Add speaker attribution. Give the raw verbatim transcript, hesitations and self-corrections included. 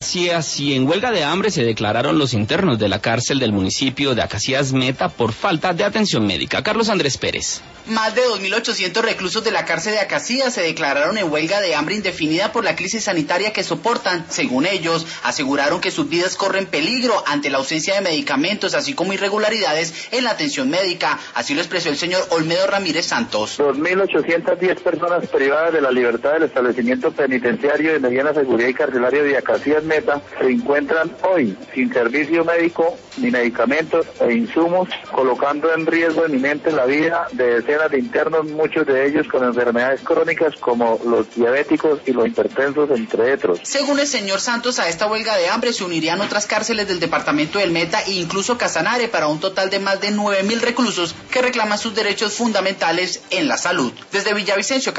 Speaker 1: Gracias. Y en huelga de hambre se declararon los internos de la cárcel del municipio de Acacías Meta por falta de atención médica. Carlos Andrés Pérez.
Speaker 2: Más de dos mil ochocientos reclusos de la cárcel de Acacías se declararon en huelga de hambre indefinida por la crisis sanitaria que soportan. Según ellos, aseguraron que sus vidas corren peligro ante la ausencia de medicamentos, así como irregularidades en la atención médica. Así lo expresó el señor Olmedo Ramírez Santos.
Speaker 3: dos mil ochocientas diez personas privadas de la libertad del establecimiento penitenciario de mediana seguridad y carcelario de Acacías Meta se encuentran hoy sin servicio médico ni medicamentos e insumos, colocando en riesgo inminente la vida de decenas de internos, muchos de ellos con enfermedades crónicas como los diabéticos y los hipertensos, entre otros.
Speaker 2: Según el señor Santos, a esta huelga de hambre se unirían otras cárceles del departamento del Meta e incluso Casanare, para un total de más de nueve mil reclusos que reclaman sus derechos fundamentales en la salud. Desde Villavicencio,